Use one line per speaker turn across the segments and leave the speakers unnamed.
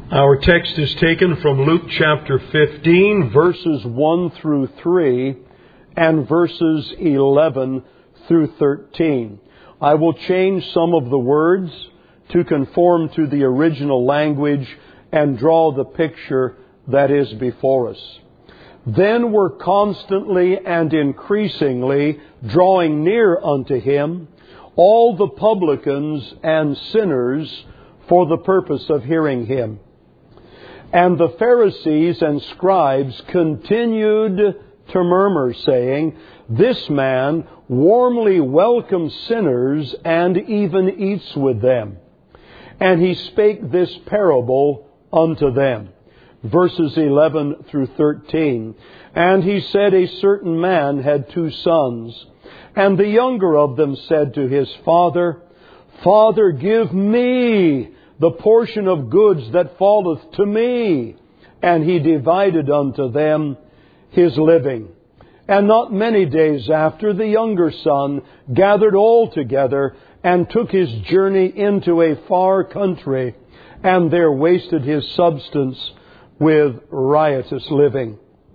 Our text is taken from Luke chapter 15, verses 1 through 3, and verses 11 through 13. I will change some of the words to conform to the original language and draw the picture that is before us. Then were constantly and increasingly drawing near unto him all the publicans and sinners for the purpose of hearing him. And the Pharisees and scribes continued to murmur, saying, This man warmly welcomes sinners and even eats with them. And he spake this parable unto them. Verses 11 through 13. And he said, A certain man had 2 sons. And the younger of them said to his father, Father, give me the portion of goods that falleth to me. And he divided unto them his living. And not many days after, the younger son gathered all together and took his journey into a far country, and there wasted his substance with riotous living.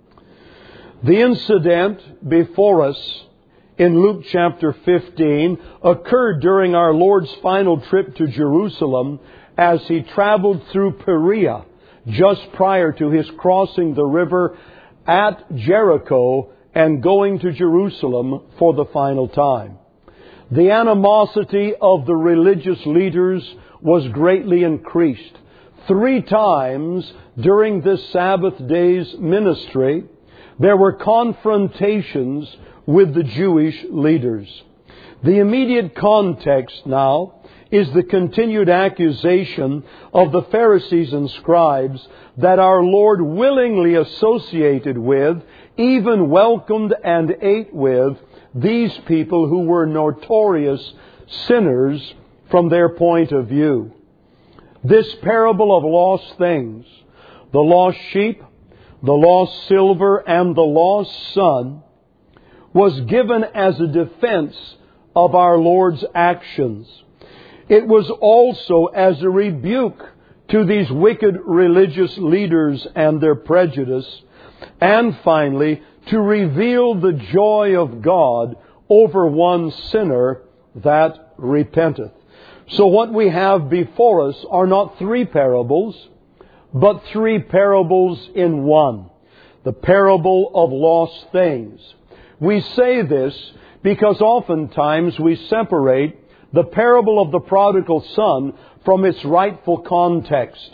The incident before us in Luke chapter 15 occurred during our Lord's final trip to Jerusalem as he traveled through Perea just prior to his crossing the river at Jericho and going to Jerusalem for the final time. The animosity of the religious leaders was greatly increased. 3 times during this Sabbath day's ministry, there were confrontations with the Jewish leaders. The immediate context now is the continued accusation of the Pharisees and scribes that our Lord willingly associated with, even welcomed and ate with, these people who were notorious sinners from their point of view. This parable of lost things, the lost sheep, the lost silver, and the lost son, was given as a defense of our Lord's actions. It was also as a rebuke to these wicked religious leaders and their prejudice, and finally, to reveal the joy of God over one sinner that repenteth. So what we have before us are not 3 parables, but 3 parables in one. The parable of lost things. We say this because oftentimes we separate the parable of the prodigal son from its rightful context.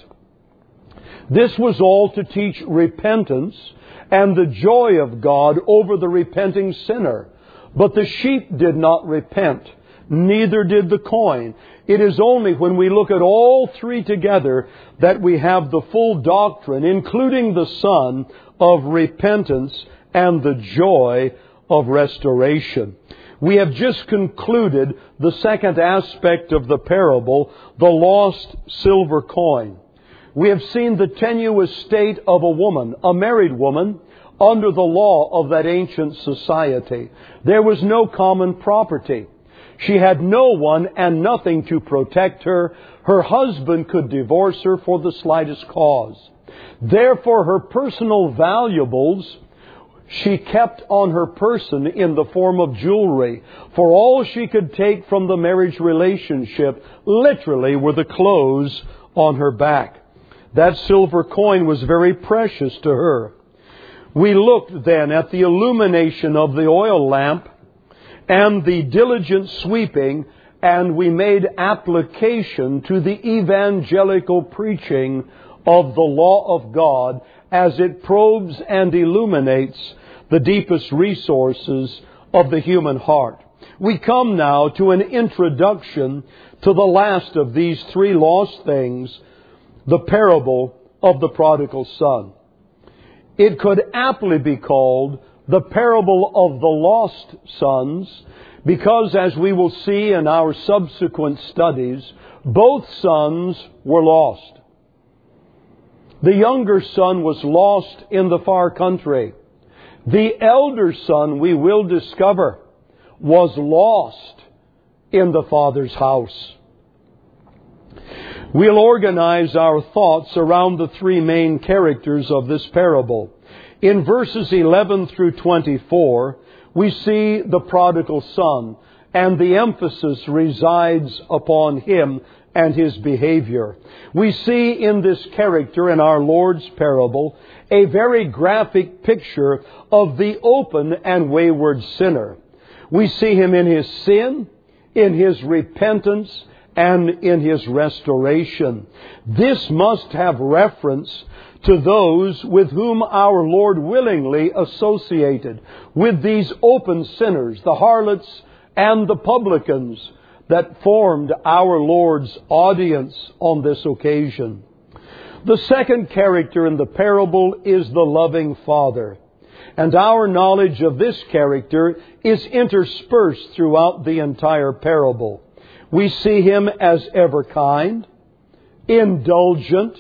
This was all to teach repentance and the joy of God over the repenting sinner. But the sheep did not repent, neither did the coin. It is only when we look at all 3 together that we have the full doctrine, including the son, of repentance and the joy of restoration. We have just concluded the second aspect of the parable, the lost silver coin. We have seen the tenuous state of a woman, a married woman, under the law of that ancient society. There was no common property. She had no one and nothing to protect her. Her husband could divorce her for the slightest cause. Therefore, her personal valuables she kept on her person in the form of jewelry. For all she could take from the marriage relationship literally were the clothes on her back. That silver coin was very precious to her. We looked then at the illumination of the oil lamp and the diligent sweeping, and we made application to the evangelical preaching of the law of God as it probes and illuminates the deepest resources of the human heart. We come now to an introduction to the last of these 3 lost things, the parable of the prodigal son. It could aptly be called the parable of the lost sons, because as we will see in our subsequent studies, both sons were lost. The younger son was lost in the far country. The elder son, we will discover, was lost in the Father's house. We'll organize our thoughts around the three main characters of this parable. In verses 11 through 24, we see the prodigal son, and the emphasis resides upon him and his behavior. We see in this character in our Lord's parable a very graphic picture of the open and wayward sinner. We see him in his sin, in his repentance, and in his restoration. This must have reference to those with whom our Lord willingly associated, with these open sinners, the harlots and the publicans that formed our Lord's audience on this occasion. The second character in the parable is the loving Father. And our knowledge of this character is interspersed throughout the entire parable. We see him as ever kind, indulgent,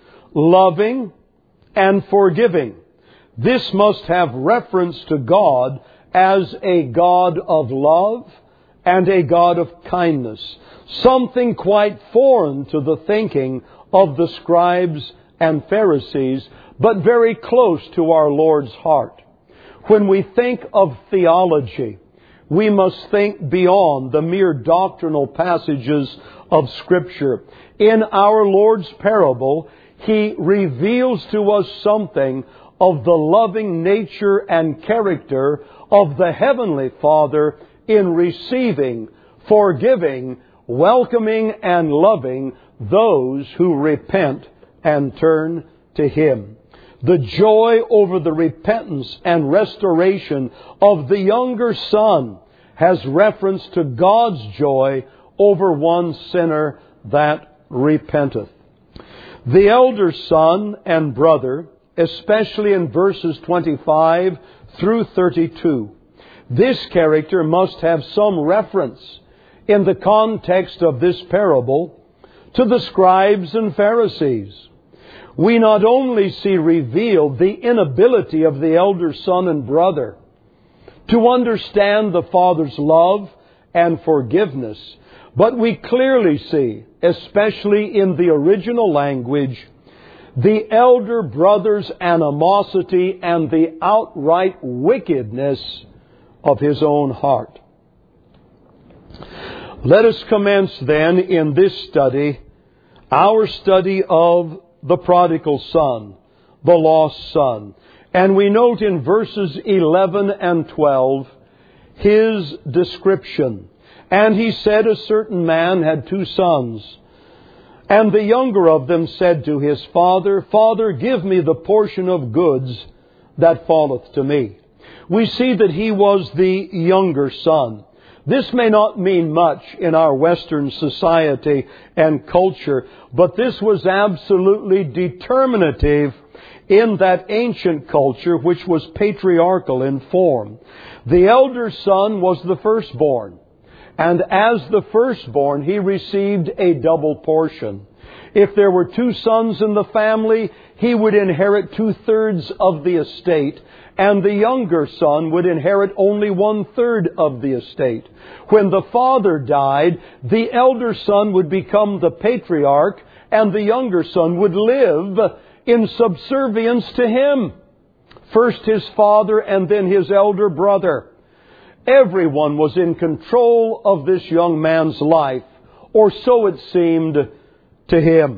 loving, and forgiving. This must have reference to God as a God of love and a God of kindness, something quite foreign to the thinking of the scribes and Pharisees, but very close to our Lord's heart. When we think of theology, we must think beyond the mere doctrinal passages of Scripture. In our Lord's parable, He reveals to us something of the loving nature and character of the Heavenly Father in receiving, forgiving, welcoming, and loving those who repent and turn to Him. The joy over the repentance and restoration of the younger son has reference to God's joy over one sinner that repenteth. The elder son and brother, especially in verses 25 through 32, this character must have some reference in the context of this parable to the scribes and Pharisees. We not only see revealed the inability of the elder son and brother to understand the Father's love and forgiveness, but we clearly see, especially in the original language, the elder brother's animosity and the outright wickedness of his own heart. Let us commence then in this study, our study of the prodigal son, the lost son. And we note in verses 11 and 12 his description. And he said, a certain man had 2 sons. And the younger of them said to his father, Father, give me the portion of goods that falleth to me. We see that he was the younger son. This may not mean much in our Western society and culture, but this was absolutely determinative in that ancient culture which was patriarchal in form. The elder son was the firstborn, and as the firstborn he received a double portion. If there were 2 sons in the family, he would inherit 2/3 of the estate, and the younger son would inherit only 1/3 of the estate. When the father died, the elder son would become the patriarch, and the younger son would live in subservience to him. First his father and then his elder brother. Everyone was in control of this young man's life, or so it seemed to him.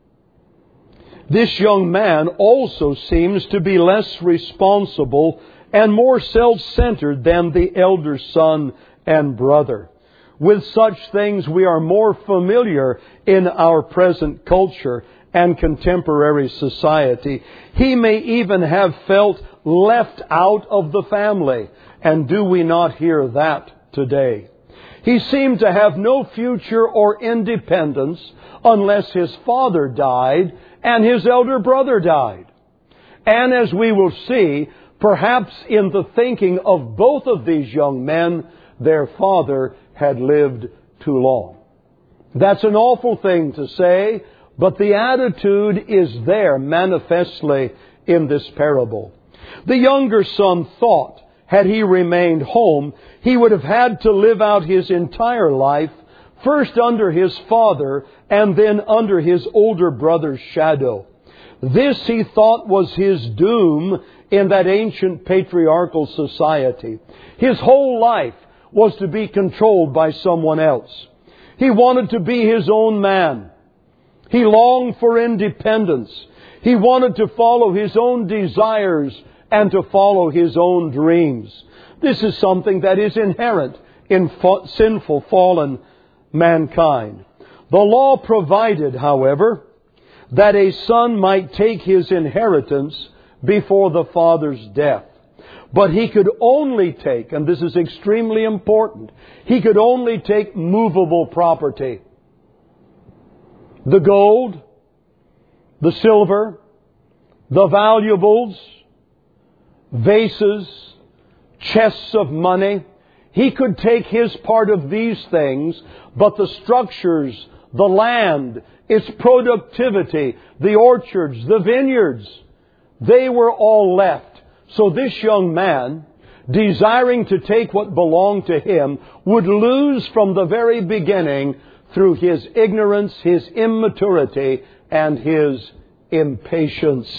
This young man also seems to be less responsible and more self-centered than the elder son and brother. With such things we are more familiar in our present culture and contemporary society. He may even have felt left out of the family. And do we not hear that today? He seemed to have no future or independence unless his father died and his elder brother died. And as we will see, perhaps in the thinking of both of these young men, their father had lived too long. That's an awful thing to say, but the attitude is there manifestly in this parable. The younger son thought, had he remained home, he would have had to live out his entire life first under his father and then under his older brother's shadow. This he thought was his doom in that ancient patriarchal society. His whole life was to be controlled by someone else. He wanted to be his own man. He longed for independence. He wanted to follow his own desires and to follow his own dreams. This is something that is inherent in sinful, fallen mankind. The law provided, however, that a son might take his inheritance before the father's death. But he could only take, and this is extremely important, he could only take movable property. The gold, the silver, the valuables, vases, chests of money. He could take his part of these things, but the structures, the land, its productivity, the orchards, the vineyards, they were all left. So this young man, desiring to take what belonged to him, would lose from the very beginning through his ignorance, his immaturity, and his impatience.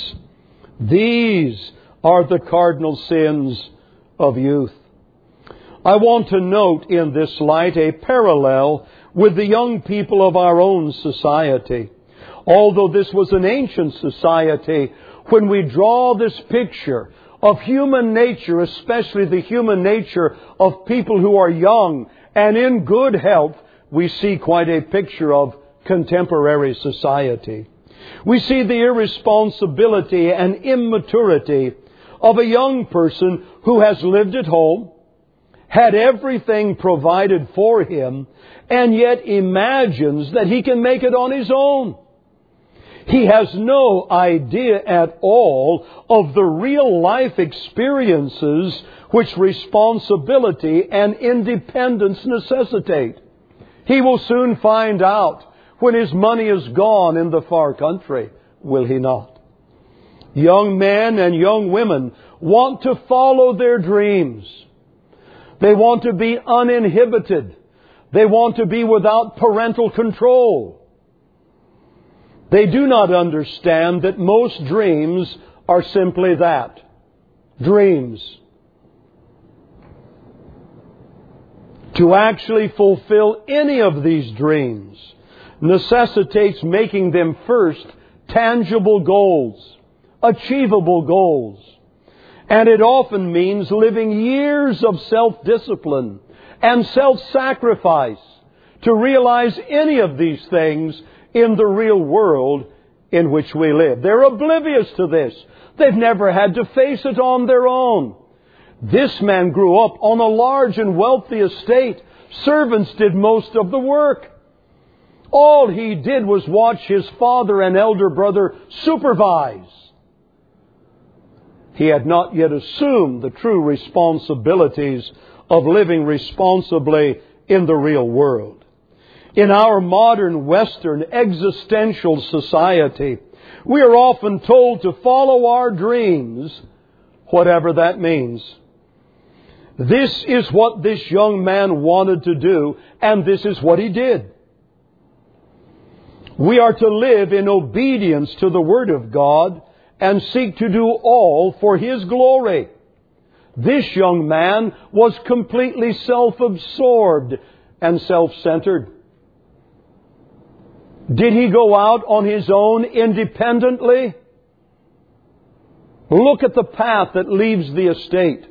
These are the cardinal sins of youth. I want to note in this light a parallel with the young people of our own society. Although this was an ancient society, when we draw this picture of human nature, especially the human nature of people who are young and in good health, we see quite a picture of contemporary society. We see the irresponsibility and immaturity of a young person who has lived at home, had everything provided for him, and yet imagines that he can make it on his own. He has no idea at all of the real life experiences which responsibility and independence necessitate. He will soon find out when his money is gone in the far country, will he not? Young men and young women want to follow their dreams. They want to be uninhibited. They want to be without parental control. They do not understand that most dreams are simply that. Dreams. To actually fulfill any of these dreams necessitates making them first tangible goals, achievable goals. And it often means living years of self-discipline and self-sacrifice to realize any of these things in the real world in which we live. They're oblivious to this. They've never had to face it on their own. This man grew up on a large and wealthy estate. Servants did most of the work. All he did was watch his father and elder brother supervise. He had not yet assumed the true responsibilities of living responsibly in the real world. In our modern Western existential society, we are often told to follow our dreams, whatever that means. This is what this young man wanted to do, and this is what he did. We are to live in obedience to the Word of God and seek to do all for His glory. This young man was completely self-absorbed and self-centered. Did he go out on his own independently? Look at the path that leaves the estate.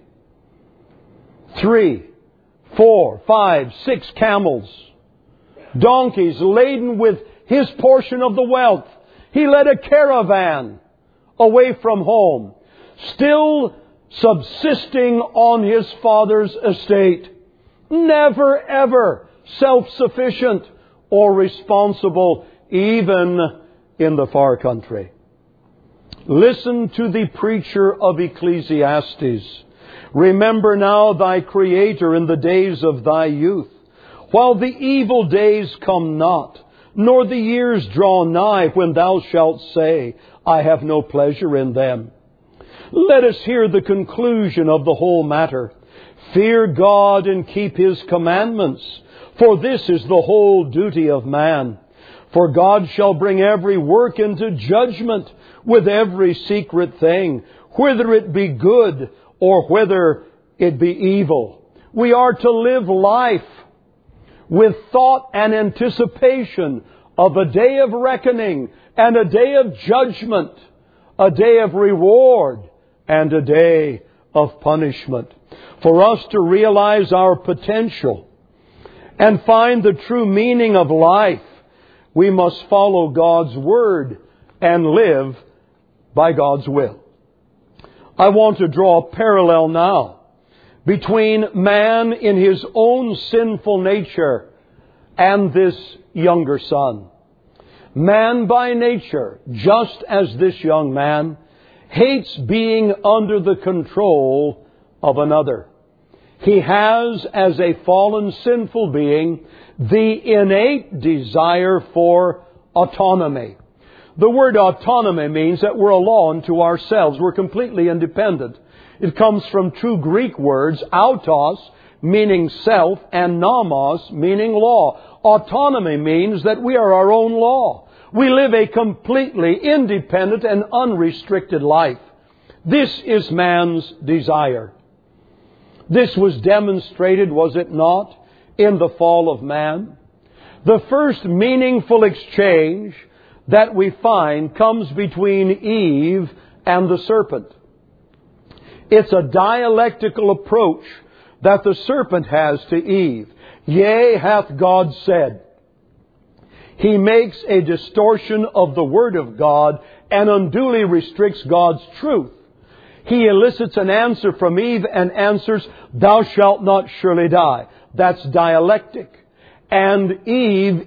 3, 4, 5, 6 camels, donkeys laden with his portion of the wealth. He led a caravan away from home, still subsisting on his father's estate. Never ever self-sufficient or responsible, even in the far country. Listen to the preacher of Ecclesiastes. Remember now thy Creator in the days of thy youth, while the evil days come not, nor the years draw nigh, when thou shalt say, I have no pleasure in them. Let us hear the conclusion of the whole matter. Fear God and keep His commandments, For this is the whole duty of man. For God shall bring every work into judgment with every secret thing, whether it be good or whether it be evil. We are to live life with thought and anticipation of a day of reckoning and a day of judgment, a day of reward and a day of punishment. For us to realize our potential and find the true meaning of life, we must follow God's Word and live by God's will. I want to draw a parallel now between man in his own sinful nature and this younger son. Man by nature, just as this young man, hates being under the control of another. He has, as a fallen sinful being, the innate desire for autonomy. The word autonomy means that we're alone to ourselves. We're completely independent. It comes from two Greek words, autos, meaning self, and nomos, meaning law. Autonomy means that we are our own law. We live a completely independent and unrestricted life. This is man's desire. This was demonstrated, was it not, in the fall of man? The first meaningful exchange that we find comes between Eve and the serpent. It's a dialectical approach that the serpent has to Eve. Yea, hath God said. He makes a distortion of the Word of God and unduly restricts God's truth. He elicits an answer from Eve and answers, thou shalt not surely die. That's dialectic. And Eve,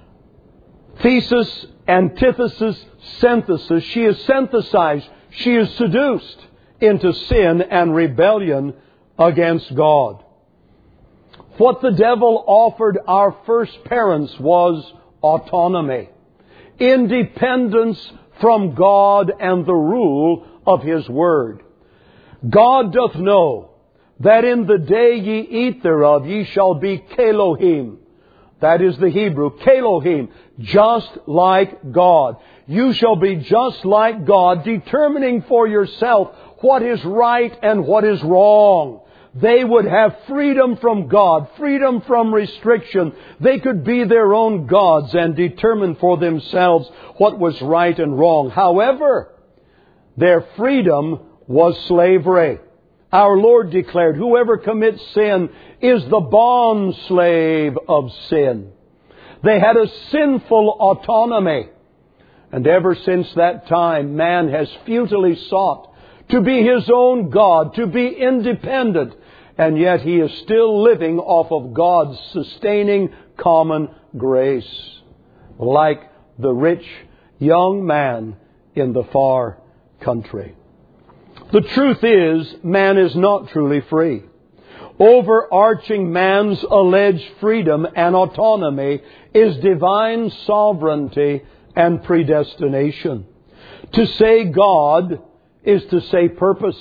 thesis, antithesis, synthesis. She is synthesized. She is seduced into sin and rebellion against God. What the devil offered our first parents was autonomy, independence from God and the rule of His Word. God doth know that in the day ye eat thereof ye shall be Kelohim. That is the Hebrew, Kelohim, just like God. You shall be just like God, determining for yourself what is right and what is wrong. They would have freedom from God, freedom from restriction. They could be their own gods and determine for themselves what was right and wrong. However, their freedom was slavery. Our Lord declared, whoever commits sin is the bond slave of sin. They had a sinful autonomy. And ever since that time, man has futilely sought to be his own God, to be independent. And yet he is still living off of God's sustaining common grace, like the rich young man in the far country. The truth is, man is not truly free. Overarching man's alleged freedom and autonomy is divine sovereignty and predestination. To say God is to say purpose.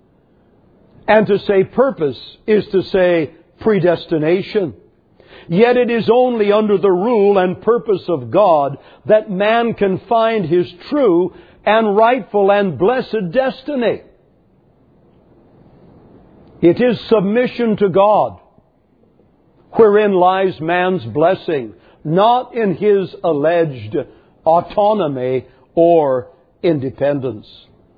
And to say purpose is to say predestination. Yet it is only under the rule and purpose of God that man can find his true and rightful and blessed destiny. It is submission to God wherein lies man's blessing, not in his alleged autonomy or independence.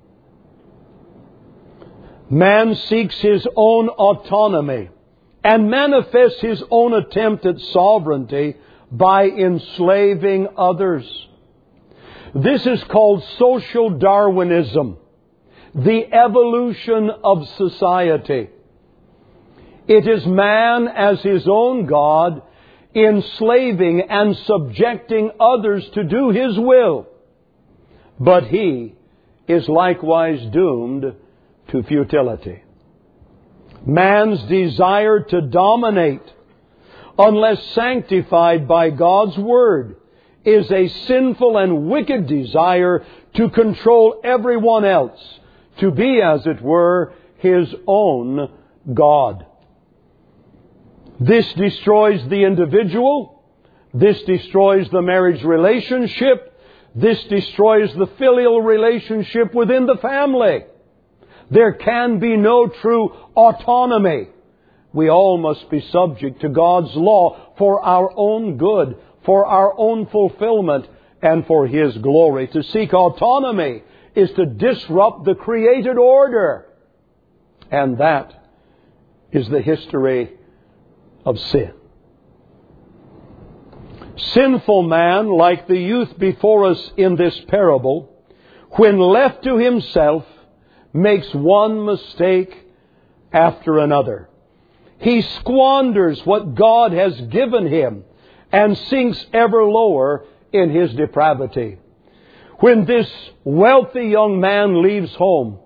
Man seeks his own autonomy and manifests his own attempt at sovereignty by enslaving others. This is called social Darwinism, the evolution of society. It is man as his own God, enslaving and subjecting others to do his will. But he is likewise doomed to futility. Man's desire to dominate, unless sanctified by God's Word, is a sinful and wicked desire to control everyone else, to be, as it were, his own God. This destroys the individual. This destroys the marriage relationship. This destroys the filial relationship within the family. There can be no true autonomy. We all must be subject to God's law for our own good, for our own fulfillment, and for His glory. To seek autonomy is to disrupt the created order. And that is the history of sin. Sinful man, like the youth before us in this parable, when left to himself, makes one mistake after another. He squanders what God has given him and sinks ever lower in his depravity. When this wealthy young man leaves home,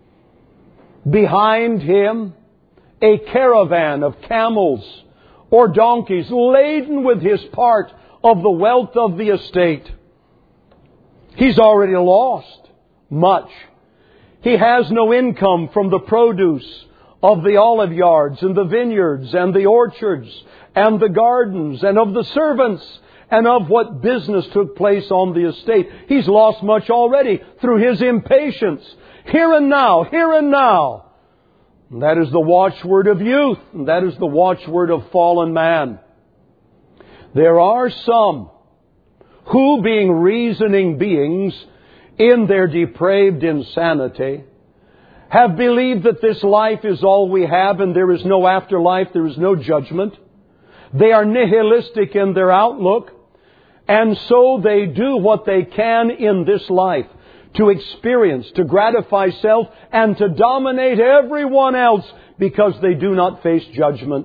behind him a caravan of camels or donkeys laden with his part of the wealth of the estate. He's already lost much. He has no income from the produce of the olive yards and the vineyards and the orchards and the gardens and of the servants and of what business took place on the estate. He's lost much already through his impatience. Here and now, here and now. And that is the watchword of youth. And that is the watchword of fallen man. There are some who, being reasoning beings in their depraved insanity, have believed that this life is all we have and there is no afterlife, there is no judgment. They are nihilistic in their outlook, and so they do what they can in this life to experience, to gratify self, and to dominate everyone else because they do not face judgment.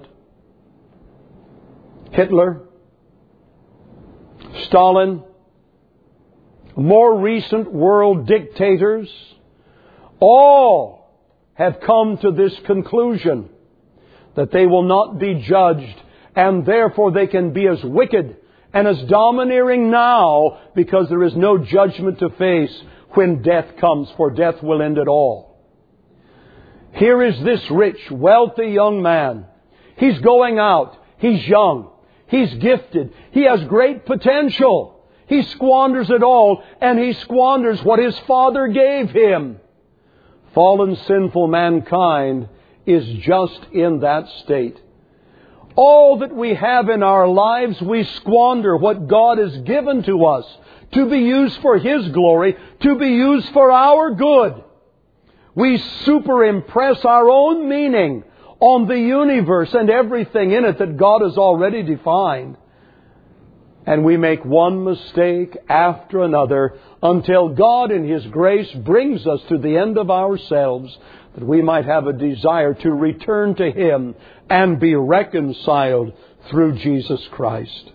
Hitler, Stalin, more recent world dictators, all have come to this conclusion that they will not be judged, and therefore they can be as wicked and as domineering now because there is no judgment to face when death comes, for death will end it all. Here is this rich, wealthy young man. He's going out. He's young. He's gifted. He has great potential. He squanders it all, and he squanders what his father gave him. Fallen, sinful mankind is just in that state. All that we have in our lives, we squander what God has given to us to be used for His glory, to be used for our good. We superimpress our own meaning on the universe and everything in it that God has already defined. And we make one mistake after another until God in His grace brings us to the end of ourselves, that we might have a desire to return to Him and be reconciled through Jesus Christ.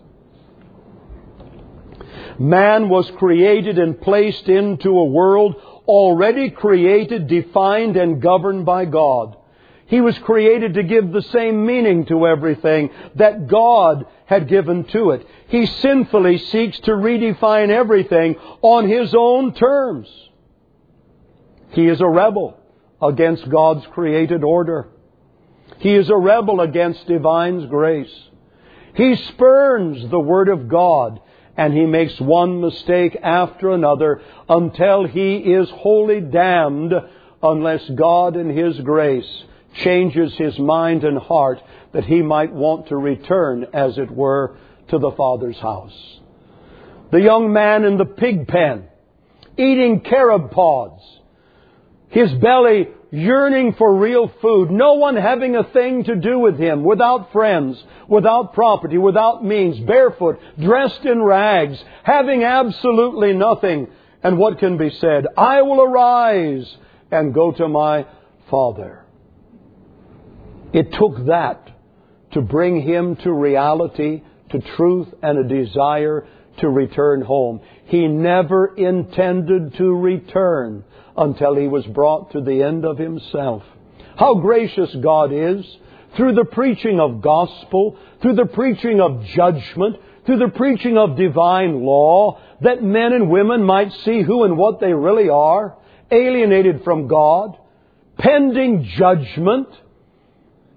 Man was created and placed into a world already created, defined, and governed by God. He was created to give the same meaning to everything that God had given to it. He sinfully seeks to redefine everything on his own terms. He is a rebel against God's created order. He is a rebel against divine grace. He spurns the Word of God, and he makes one mistake after another until he is wholly damned unless God in His grace changes his mind and heart that he might want to return, as it were, to the Father's house. The young man in the pig pen, eating carob pods, his belly yearning for real food, no one having a thing to do with him, without friends, without property, without means, barefoot, dressed in rags, having absolutely nothing. And what can be said? I will arise and go to my Father. It took that to bring him to reality, to truth, and a desire to return home. He never intended to return until he was brought to the end of himself. How gracious God is, through the preaching of gospel, through the preaching of judgment, through the preaching of divine law, that men and women might see who and what they really are, alienated from God, pending judgment.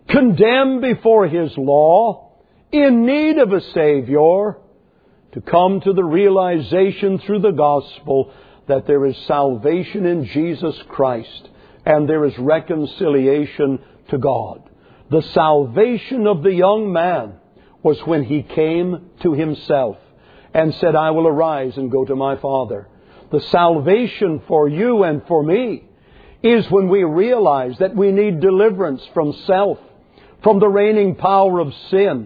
condemned before His law, in need of a Savior, to come to the realization through the gospel that there is salvation in Jesus Christ and there is reconciliation to God. The salvation of the young man was when he came to himself and said, I will arise and go to my Father. The salvation for you and for me is when we realize that we need deliverance from self, from the reigning power of sin,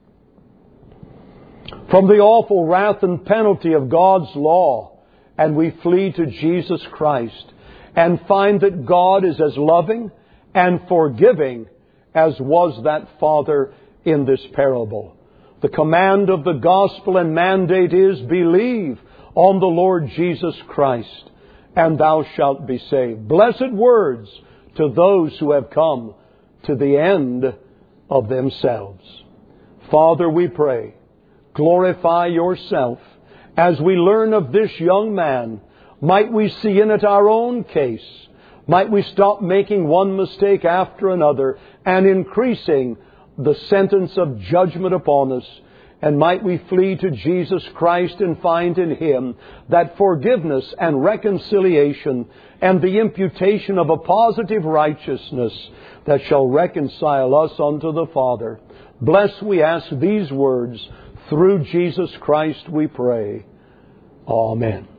from the awful wrath and penalty of God's law, and we flee to Jesus Christ and find that God is as loving and forgiving as was that father in this parable. The command of the gospel and mandate is, believe on the Lord Jesus Christ, and thou shalt be saved. Blessed words to those who have come to the end of themselves. Father, we pray, glorify Yourself as we learn of this young man. Might we see in it our own case. Might we stop making one mistake after another and increasing the sentence of judgment upon us. And might we flee to Jesus Christ and find in Him that forgiveness and reconciliation and the imputation of a positive righteousness that shall reconcile us unto the Father. Bless, we ask these words. Through Jesus Christ we pray. Amen.